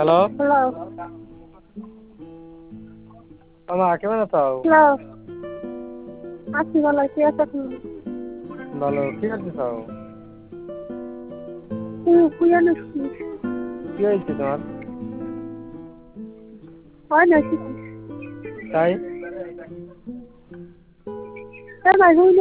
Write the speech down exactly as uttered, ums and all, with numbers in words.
Hello hello আমা কেমন আছো? হ্যালো আছি ভালো, কি আছো তুমি? ভালো, কি করতেছো? হুম, শুয়ে নাকি? কি হয়েছে তোমার? হয় নাকি? তাই তাই মাঝে